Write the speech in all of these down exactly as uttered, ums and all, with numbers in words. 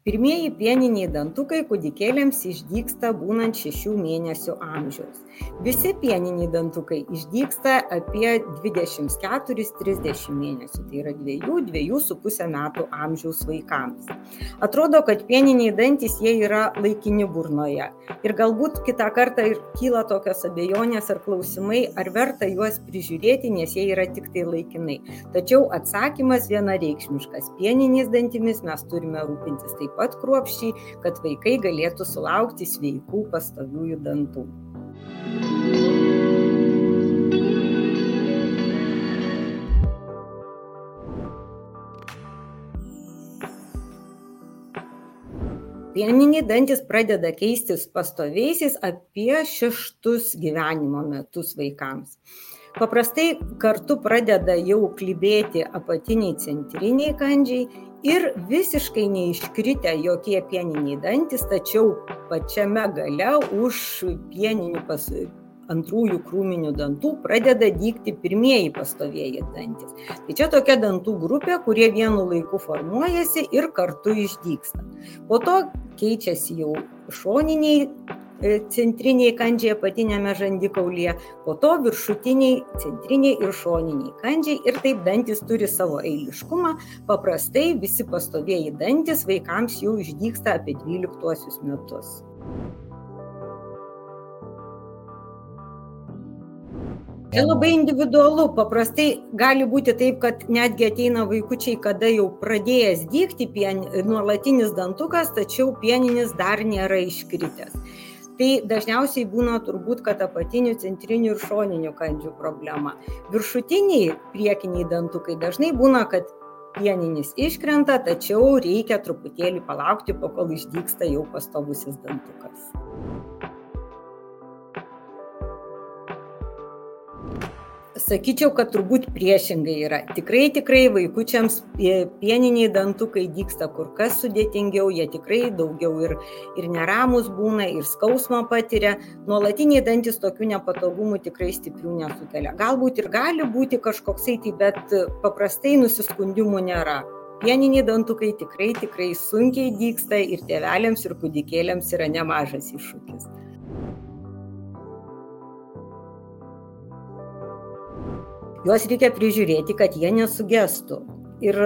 Pirmieji pieniniai dantukai kūdikėliams išdygsta būnant šešių mėnesių amžiaus. Visi pieniniai dantukai išdygsta apie dvidešimt keturi trisdešimt mėnesių, tai yra dviejų, dviejų su pusę metų amžiaus vaikams. Atrodo, kad pieniniai dantys jie yra laikini burnoje. Ir galbūt kitą kartą ir kyla tokios abejonės ar klausimai, ar verta juos prižiūrėti, nes jie yra tik tai laikinai. Tačiau atsakymas vienareikšmiškas. Pieniniais dantimis mes turime rūpintis taip pat kruopščiai, kad vaikai galėtų sulaukti sveikų pastoviųjų dantų. Pieniniai dantys pradeda keistis pastoviaisiais apie šeštus gyvenimo metus vaikams. Paprastai kartu pradeda jau klibėti apatiniai centriniai kandžiai ir visiškai neiškritę jokie pieniniai dantys, tačiau pačiame gale už pieninių pas, antrųjų krūminių dantų pradeda dygti pirmieji pastovieji dantys. Tai čia tokia dantų grupė, kurie vienu laiku formuojasi ir kartu išdygsta. Po to keičiasi jau šoniniai centriniai kandžiai apatiniame žandikaulyje, po to viršutiniai, centriniai ir šoniniai kandžiai ir taip dantys turi savo eiliškumą. Paprastai visi pastovieji dantys vaikams jau išdygsta apie dvyliktuosius metus. Tai labai individualu, paprastai gali būti taip, kad netgi ateina vaikučiai, kada jau pradėjęs dygti pien, nuolatinis dantukas, tačiau pieninis dar nėra iškritęs. Tai dažniausiai būna turbūt, kad apatinių, centrinių ir šoninių kandžių problema. Viršutiniai priekiniai dantukai dažnai būna, kad pieninis iškrenta, tačiau reikia truputėlį palaukti, po kol išdygsta jau pastovusis dantukas. Sakyčiau, kad turbūt priešingai yra. Tikrai, tikrai vaikučiams pieniniai dantukai dygsta kur kas sudėtingiau, jie tikrai daugiau ir, ir neramus būna, ir skausmą patiria. Nuolatiniai dantys tokių nepatogumų tikrai stiprių nesukelia. Galbūt ir gali būti kažkoksai, tai, bet paprastai nusiskundimų nėra. Pieniniai dantukai tikrai, tikrai sunkiai dygsta ir tėveliams ir kūdikėliams yra nemažas iššūkis. Juos reikia prižiūrėti, kad jie nesugestų. Ir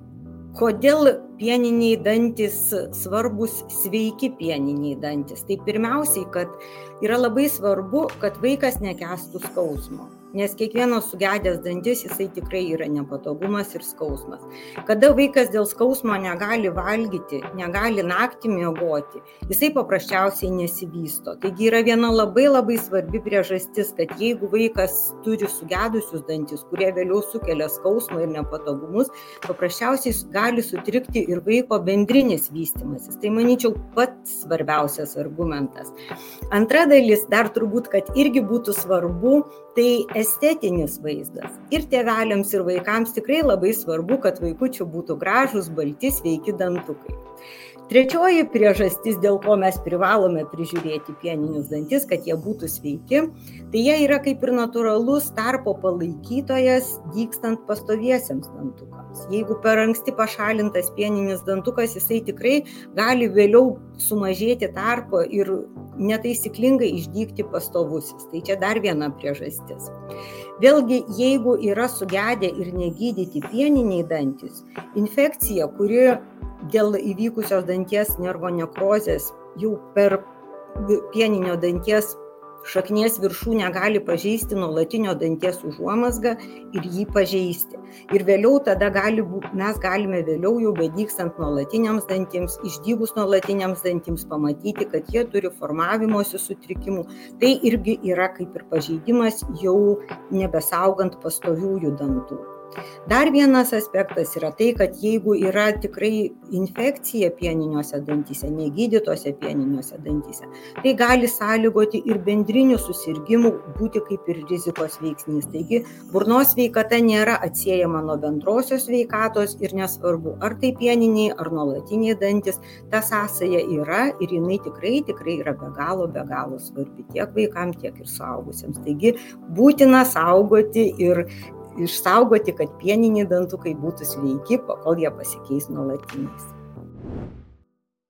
kodėl pieniniai dantys svarbus sveiki pieniniai dantys? Tai pirmiausiai, kad yra labai svarbu, kad vaikas nekęstų skausmo. Nes kiekvienas sugedęs dantis, jisai tikrai yra nepatogumas ir skausmas. Kada vaikas dėl skausmo negali valgyti, negali naktį miegoti, jisai paprasčiausiai nesivysto. Taigi yra viena labai labai svarbi priežastis, kad jeigu vaikas turi sugedusius dantis, kurie vėliau sukelia skausmą ir nepatogumus, paprasčiausiai gali sutrikti ir vaiko bendrinis vystymasis. Tai manyčiau pats svarbiausias argumentas. Antra dalis dar turbūt, kad irgi būtų svarbu, tai estetinis vaizdas. Ir tėveliams, ir vaikams tikrai labai svarbu, kad vaikučių būtų gražūs, balti, sveiki dantukai. Trečioji priežastis, dėl ko mes privalome prižiūrėti pieninius dantis, kad jie būtų sveiki, tai jie yra kaip ir natūralus tarpo palaikytojas dygstant pastoviesiems dantukams. Jeigu per anksti pašalintas pieninis dantukas, jisai tikrai gali vėliau sumažėti tarpo ir netaisyklingai išdygti pastovusis. Tai čia dar viena priežastis. Vėlgi, jeigu yra sugedę ir negydyti pieniniai dantys, infekcija, kuri dėl įvykusios danties nervo nekrozės jau per pieninio danties šaknies viršūnę gali pažeisti nuolatinio danties užuomazgą ir jį pažeisti. Ir vėliau tada gali būt, mes galime vėliau jau bedygstant nuolatiniams dantims, išdygus nuolatiniams dantims pamatyti, kad jie turi formavimosi sutrikimų. Tai irgi yra kaip ir pažeidimas jau nebesaugant pastoviųjų dantų. Dar vienas aspektas yra tai, kad jeigu yra tikrai infekcija pieniniuose dantyse, negydytose pieniniuose dantyse, tai gali sąlygoti ir bendrinių susirgimų būti kaip ir rizikos veiksnys. Taigi, burnos sveikata nėra atsiejama nuo bendrosios sveikatos ir nesvarbu, ar tai pieniniai, ar nuolatiniai dantis, ta sąsaja yra ir jinai tikrai, tikrai yra be galo, be galo svarbi tiek vaikams, tiek ir suaugusiems. Taigi, būtina saugoti ir išsaugoti, kad pieniniai dantukai būtų sveiki, kol jie pasikeis nuolatiniais.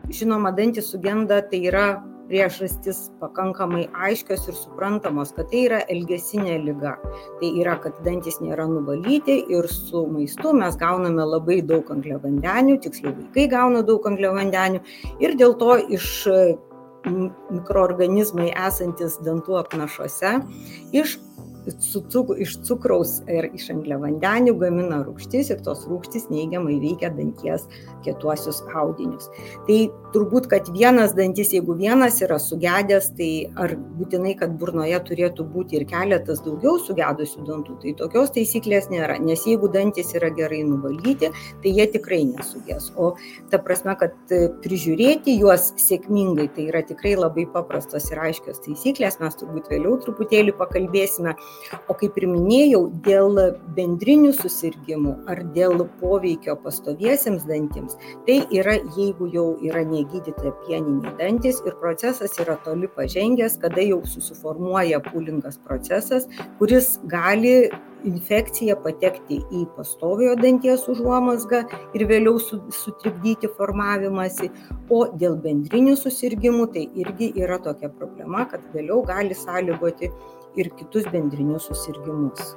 žinoma, dantys sugenda, tai yra priežastis pakankamai aiškios ir suprantamos, kad tai yra elgesinė liga. Tai yra, kad dantys nėra nuvalyti ir su maistu mes gauname labai daug angliavandenių, tiksliau vaikai gauna daug angliavandenių ir dėl to iš mikroorganizmai esantis dantų apnašuose iš Su cuk, iš cukraus ir iš angliavandenių gamina rūgštis ir tos rūgštys neigiamai veikia danties kietuosius audinius. Tai turbūt, kad vienas dantis, jeigu vienas yra sugedęs, tai ar būtinai, kad burnoje turėtų būti ir keletas daugiau sugedusių dantų, tai tokios taisyklės nėra, nes jeigu dantis yra gerai nuvalyti, tai jie tikrai nesugės. O ta prasme, kad prižiūrėti juos sėkmingai, tai yra tikrai labai paprastos ir aiškios taisyklės, mes turbūt vėliau truputėlį pakalbėsime. O kaip ir minėjau, dėl bendrinių susirgimų ar dėl poveikio pastoviesiems dantims, tai yra, jeigu jau yra negydyti pieniniai dantys ir procesas yra toli pažengęs, kada jau susiformuoja pūlingas procesas, kuris gali infekcija patekti į pastoviojo danties užuomazgą ir vėliau sutrikdyti formavimąsi, o dėl bendrinių susirgimų tai irgi yra tokia problema, kad vėliau gali sąlygoti ir kitus bendrinius susirgimus.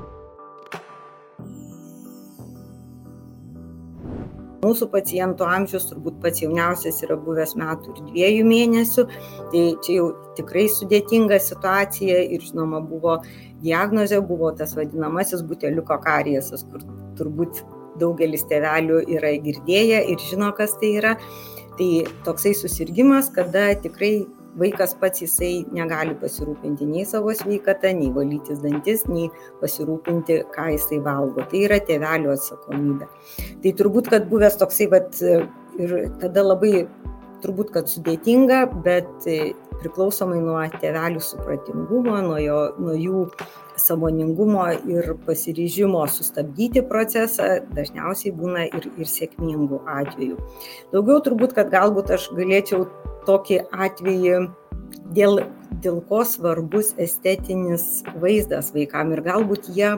Mūsų pacientų amžius turbūt pats jauniausias yra buvęs metų ir dviejų mėnesių, tai čia jau tikrai sudėtinga situacija ir žinoma buvo diagnozė, buvo tas vadinamasis buteliuko kariesas, kur turbūt daugelis tėvelių yra girdėję ir žino, kas tai yra. Tai toksai susirgimas, kada tikrai vaikas pats jisai negali pasirūpinti nei savo sveikata, nei valytis dantis, nei pasirūpinti, ką jisai valgo. Tai yra tėvelių atsakomybė. Tai turbūt, kad buvęs toksai, bet ir tada labai turbūt, kad sudėtinga, bet priklausomai nuo tėvelių supratingumo, nuo, jo, nuo jų sąmoningumo ir pasiryžimo sustabdyti procesą, dažniausiai būna ir, ir sėkmingų atvejų. Daugiau turbūt, kad galbūt aš galėčiau tokį atvejį, dėl, dėl ko svarbus estetinis vaizdas vaikam ir galbūt jie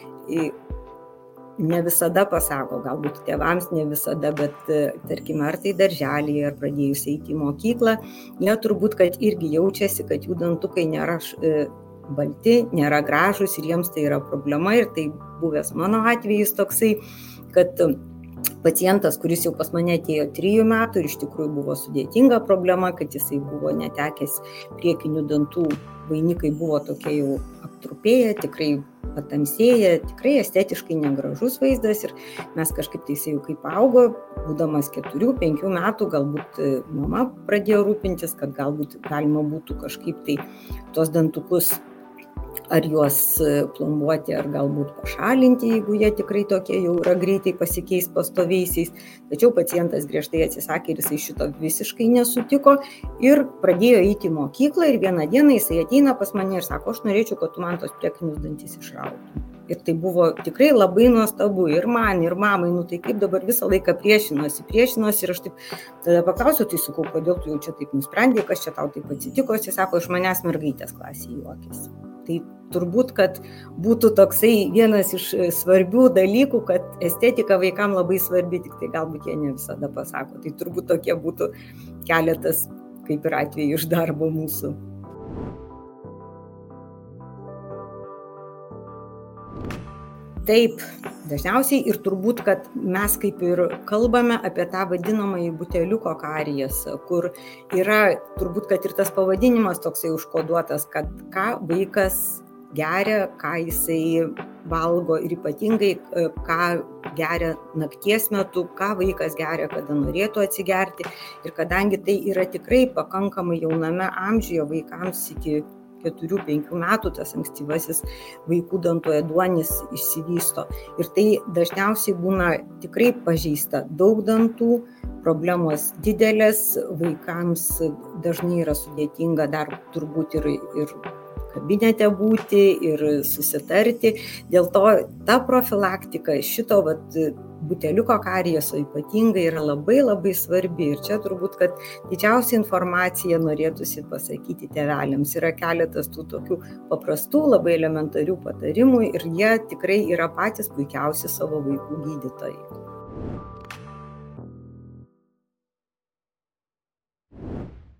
ne visada pasako, galbūt tėvams ne visada, bet tarkime, ar tai darželyje, ar pradėjus eiti į mokyklą, jie turbūt, kad irgi jaučiasi, kad jų dantukai nėra balti, nėra gražus ir jiems tai yra problema ir tai buvęs mano atvejis toksai, kad pacientas, kuris jau pas mane atėjo trijų metų ir iš tikrųjų buvo sudėtinga problema, kad jisai buvo netekęs priekinių dantų, vainikai buvo tokie jau aptrupėję, tikrai patamsėję, tikrai estetiškai negražus vaizdas ir mes kažkaip tai jisai jau kaip augo, būdamas keturių, penkių metų, galbūt mama pradėjo rūpintis, kad galbūt galima būtų kažkaip tai tos dantukus ar juos plombuoti, ar galbūt pašalinti, jeigu jie tikrai tokie jau yra greitai pasikeis pastoviaisiais. Tačiau pacientas griežtai atsisakė ir jisai šito visiškai nesutiko ir pradėjo eiti į mokyklą ir vieną dieną jisai ateina pas mane ir sako, aš norėčiau, kad tu man tos priekinius dantis išrautum. Ir tai buvo tikrai labai nuostabu ir man, ir mamai, nu tai kaip dabar visą laiką priešinosi, priešinosi ir aš taip tada paklausiau, tai sakau, kodėl tu jau čia taip nusprendė, kas čia tau taip atsitiko, jis sako, iš manęs mergaitės klasėje juokėsi. Tai turbūt, kad būtų toksai vienas iš svarbių dalykų, kad estetika vaikam labai svarbi, tik tai galbūt jie ne visada pasako. Tai turbūt tokie būtų keletas kaip ir atvejų iš darbo mūsų. Taip, dažniausiai ir turbūt, kad mes kaip ir kalbame apie tą vadinamąjį buteliuko kariesą, kur yra turbūt, kad ir tas pavadinimas toksai užkoduotas, kad ką vaikas geria, ką jisai valgo ir ypatingai ką geria nakties metu, ką vaikas geria, kada norėtų atsigerti. Ir kadangi tai yra tikrai pakankamai jauname amžiuje vaikams iki keturių penkių metų tas ankstyvasis vaikų dantų ėduonis išsivysto. Ir tai dažniausiai būna tikrai pažeista daug dantų, problemos didelės, vaikams dažnai yra sudėtinga dar turbūt ir, ir kabinete būti ir susitarti. Dėl to ta profilaktika šito vat, buteliuko karieso ypatingai yra labai labai svarbi. Ir čia turbūt, kad didžiausia informacija norėtųsi pasakyti tėveliams. Yra keletas tų tokių paprastų, labai elementarių patarimų ir jie tikrai yra patys puikiausi savo vaikų gydytojai.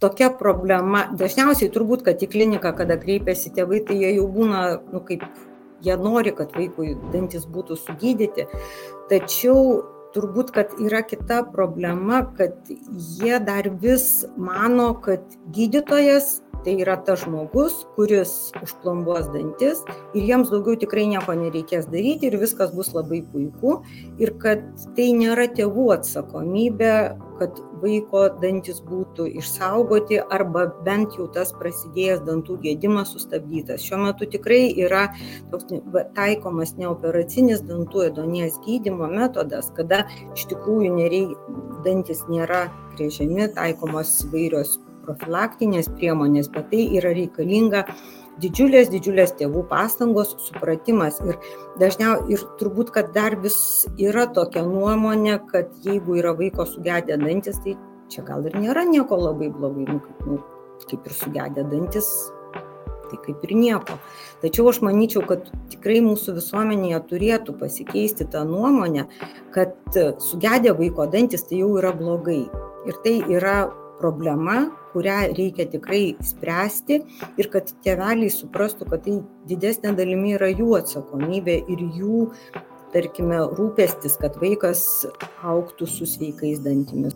tokia problema, dažniausiai turbūt, kad į kliniką, kada kreipiasi tėvai, tai jie jau būna, nu kaip, jie nori, kad vaikui dantis būtų sugydyti, tačiau turbūt, kad yra kita problema, kad jie dar vis mano, kad gydytojas tai yra tas žmogus, kuris užplombuos dantis ir jiems daugiau tikrai nieko nereikės daryti ir viskas bus labai puiku. Ir kad tai nėra tėvų atsakomybė, kad vaiko dantis būtų išsaugoti arba bent jau tas prasidėjęs dantų gedimas sustabdytas. Šiuo metu tikrai yra toks taikomas neoperacinis dantų ėduonies gydymo metodas, kada iš tikrųjų nereik, dantis nėra gręžiami, taikomos įvairios profilaktinės priemonės, bet tai yra reikalinga didžiulės, didžiulės tėvų pastangos, supratimas ir dažniausiai, ir turbūt, kad dar vis yra tokia nuomonė, kad jeigu yra vaiko sugedę dantis, tai čia gal ir nėra nieko labai blogai, nu, kaip, nu, kaip ir sugedę dantis, tai kaip ir nieko. Tačiau aš manyčiau, kad tikrai mūsų visuomenėje turėtų pasikeisti tą nuomonę, kad sugedę vaiko dantis tai jau yra blogai. Ir tai yra problema, kurią reikia tikrai spręsti ir kad tėveliai suprastų, kad tai didesnė dalimi yra jų atsakomybė ir jų, tarkime, rūpestis, kad vaikas augtų su sveikais dantimis.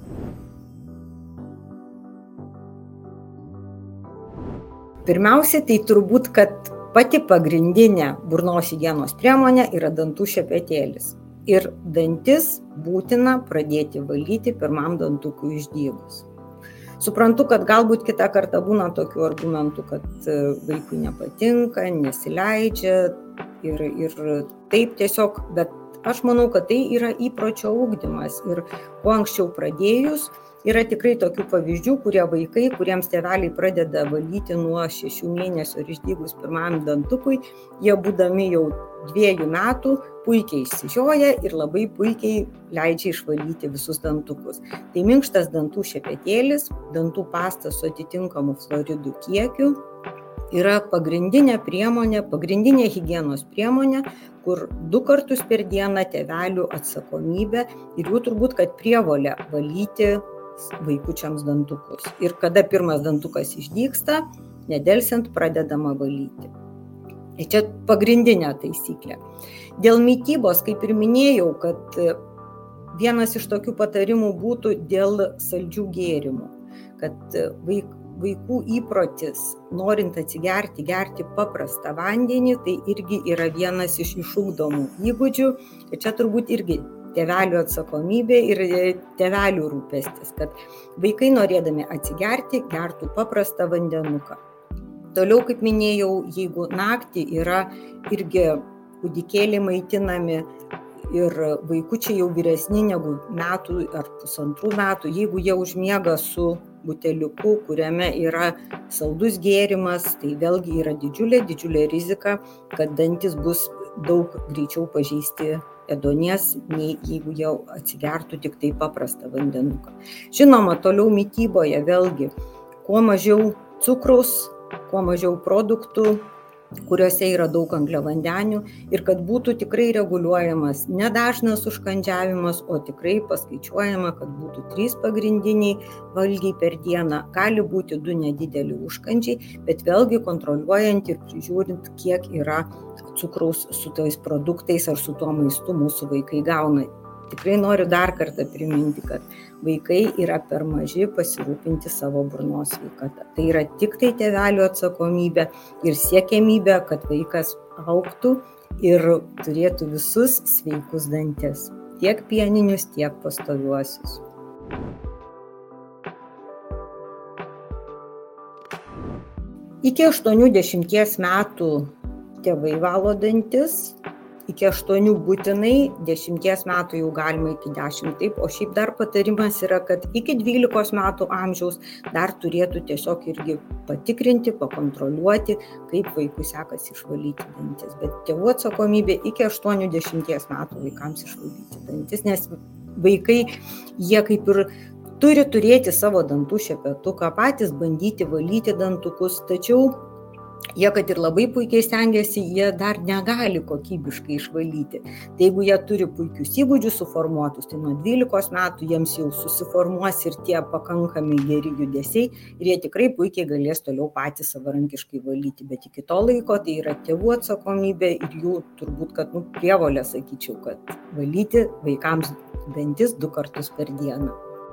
Pirmiausia, tai turbūt, kad pati pagrindinė burnos higienos priemonė yra dantų šepetėlis. Ir dantis būtina pradėti valyti pirmam dantukui išdygus. Suprantu, kad galbūt kitą kartą būna tokių argumentų, kad vaikui nepatinka, nesileidžia ir, ir taip tiesiog, bet aš manau, kad tai yra įpročio ugdymas ir kuo anksčiau pradėjus, yra tikrai tokių pavyzdžių, kurie vaikai, kuriems tėveliai pradeda valyti nuo šešių mėnesių ir išdygus pirmam dantukui, jie būdami jau dviejų metų puikiai išsižioja ir labai puikiai leidžia išvalyti visus dantukus. Tai minkštas dantų šepetėlis, dantų pasta su atitinkamu fluoridų kiekiu yra pagrindinė priemonė, pagrindinė higienos priemonė, kur du kartus per dieną tėvelių atsakomybė ir jų turbūt, kad prievolė valyti vaikučiams dantukus. Ir kada pirmas dantukas išdygsta, nedelsiant pradedama valyti. Ir čia pagrindinė taisyklė. Dėl mitybos, kaip ir minėjau, kad vienas iš tokių patarimų būtų dėl saldžių gėrimų, kad vaik, vaikų įprotis, norint atsigerti, gerti paprastą vandenį, tai irgi yra vienas iš išugdomų įgūdžių. Ir čia turbūt irgi tėvelių atsakomybė ir tėvelių rūpestis, kad vaikai norėdami atsigerti, gertų paprastą vandenuką. Toliau, kaip minėjau, jeigu naktį yra irgi kūdikėliai maitinami ir vaikučiai jau vyresni negu metų ar pusantrų metų, jeigu jie užmiega su buteliuku, kuriame yra saldus gėrimas, tai vėlgi yra didžiulė, didžiulė rizika, kad dantis bus daug greičiau pažeisti ėduonies, nei jeigu jau atsigertų tik tai paprastą vandenuką. Žinoma, toliau mityboje vėlgi, kuo mažiau cukraus, kuo mažiau produktų, kuriuose yra daug angliavandenių ir kad būtų tikrai reguliuojamas nedažnas užkandžiavimas, o tikrai paskaičiuojama, kad būtų trys pagrindiniai valgiai per dieną, gali būti du nedideli užkandžiai, bet vėlgi kontroliuojant ir prižiūrint, kiek yra cukraus su tais produktais ar su tuo maistu mūsų vaikai gauna. Tikrai noriu dar kartą priminti, kad vaikai yra per maži pasirūpinti savo burnos sveikata. Tai yra tik tai tėvelių atsakomybė ir siekiamybė, kad vaikas augtų ir turėtų visus sveikus dantis, tiek pieninius, tiek pastoviuosius. Iki aštuoniasdešimties metų tėvai valo dantis. Iki aštuonių būtinai, dešimties metų jau galima iki dešimt, taip, o šiaip dar patarimas yra, kad iki dvylikos metų amžiaus dar turėtų tiesiog irgi patikrinti, pakontroliuoti, kaip vaikui sekasi išvalyti dantis. Bet tėvų atsakomybė iki aštuoniasdešimties metų vaikams išvalyti dantis, nes vaikai, jie kaip ir turi turėti savo dantų šepetuką, patys bandyti valyti dantukus, tačiau jie, kad ir labai puikiai stengiasi, jie dar negali kokybiškai išvalyti. Tai jeigu jie turi puikius įgūdžius suformuotus, tai nuo dvylikos metų jiems jau susiformuos ir tie pakankami geri judesiai ir jie tikrai puikiai galės toliau patys savarankiškai valyti. Bet iki to laiko tai yra tėvų atsakomybė ir jų turbūt, kad nu, prievolė, sakyčiau, kad valyti vaikams dantis du kartus per dieną.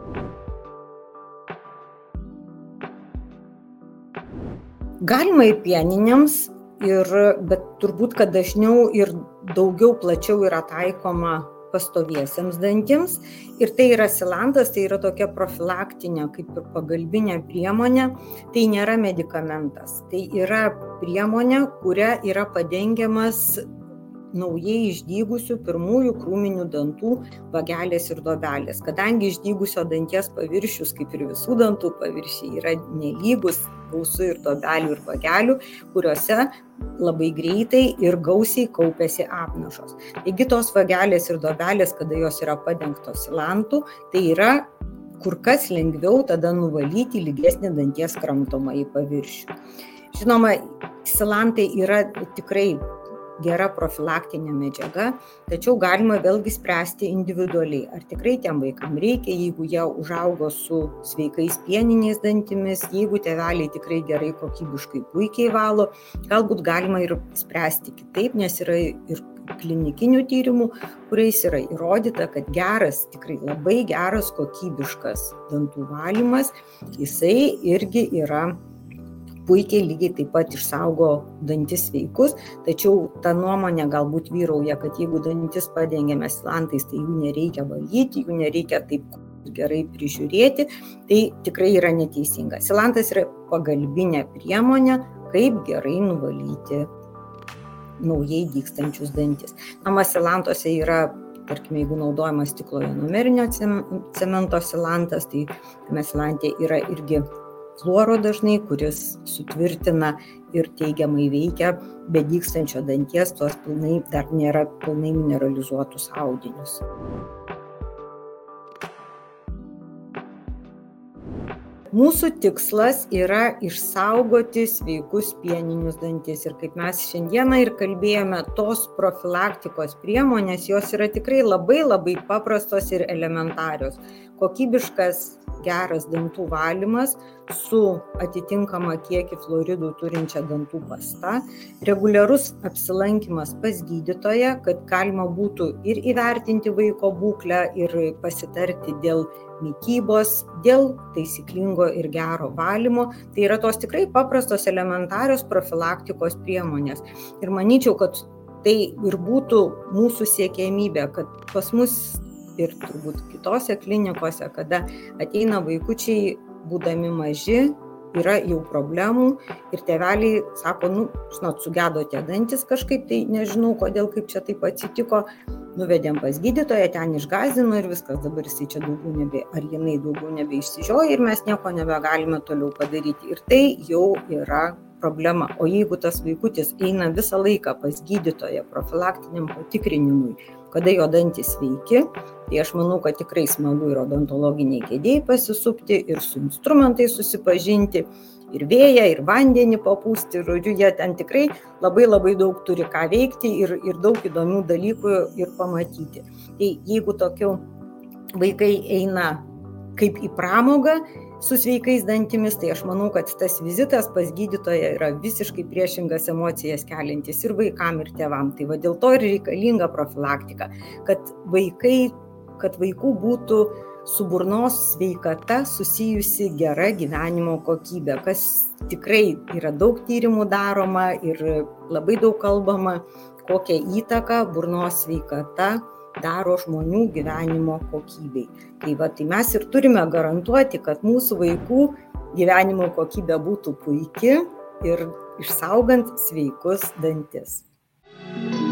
Galima ir pieniniams, ir, bet turbūt, kad dažniau ir daugiau plačiau yra taikoma pastoviesiems dantims. Ir tai yra silantas, tai yra tokia profilaktinė, kaip ir pagalbinė priemonė. Tai nėra medikamentas. Tai yra priemonė, kuria yra padengiamas naujai išdygusių pirmųjų krūminių dantų vagelės ir duobelės. Kadangi išdygusio danties paviršius, kaip ir visų dantų paviršiai, yra nelygus, gausu ir duobelių ir vagelių, kuriuose labai greitai ir gausiai kaupiasi apnašos. Taigi tos vagelės ir duobelės, kada jos yra padengtos silantu, tai yra kur kas lengviau tada nuvalyti lygesnį danties kramtomąjį paviršių. Žinoma, silantai yra tikrai gera profilaktinė medžiaga, tačiau galima vėlgi spręsti individualiai. Ar tikrai tiem vaikam reikia, jeigu jie užaugo su sveikais pieniniais dantimis, jeigu tėveliai tikrai gerai kokybiškai puikiai valo, galbūt galima ir spręsti kitaip, nes yra ir klinikinių tyrimų, kuriais yra įrodyta, kad geras, tikrai labai geras kokybiškas dantų valymas, jisai irgi yra puikiai lygiai taip pat išsaugo dantis sveikus, tačiau ta nuomonė galbūt vyrauja, kad jeigu dantis padengiame silantais, tai jų nereikia valyti, jų nereikia taip gerai prižiūrėti, tai tikrai yra neteisinga. Silantas yra pagalbinė priemonė, kaip gerai nuvalyti naujai dygstančius dantis. Nama silantuose yra, tarkime, jeigu naudojamas stiklo ionomerinio cemento silantas, tai tame silante yra irgi fluoro dažnai, kuris sutvirtina ir teigiamai veikia be dygstančio danties, tuos pilnai dar nėra pilnai mineralizuotus audinius. Mūsų tikslas yra išsaugoti sveikus pieninius dantis. Ir kaip mes šiandieną ir kalbėjome, tos profilaktikos priemonės, jos yra tikrai labai labai paprastos ir elementarios. Kokybiškas geras dantų valymas su atitinkama kiekį fluoridų turinčia dantų pasta, reguliarus apsilankymas pas gydytoją, kad galima būtų ir įvertinti vaiko būklę ir pasitarti dėl mitybos, dėl taisyklingo ir gero valymo. Tai yra tos tikrai paprastos elementarios profilaktikos priemonės. Ir manyčiau, kad tai ir būtų mūsų siekiamybė, kad pas mus ir turbūt kitose klinikose, kada ateina vaikučiai, būdami maži, yra jau problemų ir tėveliai sako, nu, žinot, sugedo tie dantis kažkaip, tai nežinau, kodėl, kaip čia taip atsitiko, nuvedėm pas gydytoją, ten išgąsdino ir viskas, dabar jisai čia daugiau nebe, ar jinai daugiau nebeišsižioja ir mes nieko nebegalime toliau padaryti. Ir tai jau yra problema. O jeigu tas vaikutis eina visą laiką pas gydytoją profilaktiniam patikrinimui, kada jo dantys sveiki, tai aš manau, kad tikrai smagu ir odontologiniai kėdėjai pasisupti, ir su instrumentais susipažinti, ir vėją, ir vandenį papūsti, žodžiu, jie ten tikrai labai labai daug turi ką veikti ir, ir daug įdomių dalykų ir pamatyti. Tai jeigu tokiu vaikai eina kaip į pramogą su sveikais dantimis, tai aš manau, kad tas vizitas pas gydytoją yra visiškai priešingas emocijas keliantis ir vaikam, ir tėvam. Tai va dėl to ir reikalinga profilaktika, kad vaikai, kad vaikų būtų su burnos sveikata susijusi gera gyvenimo kokybė, kas tikrai yra daug tyrimų daroma ir labai daug kalbama, kokią įtaką burnos sveikata daro žmonių gyvenimo kokybei. Tai va, tai mes ir turime garantuoti, kad mūsų vaikų gyvenimo kokybė būtų puiki ir išsaugant sveikus dantis.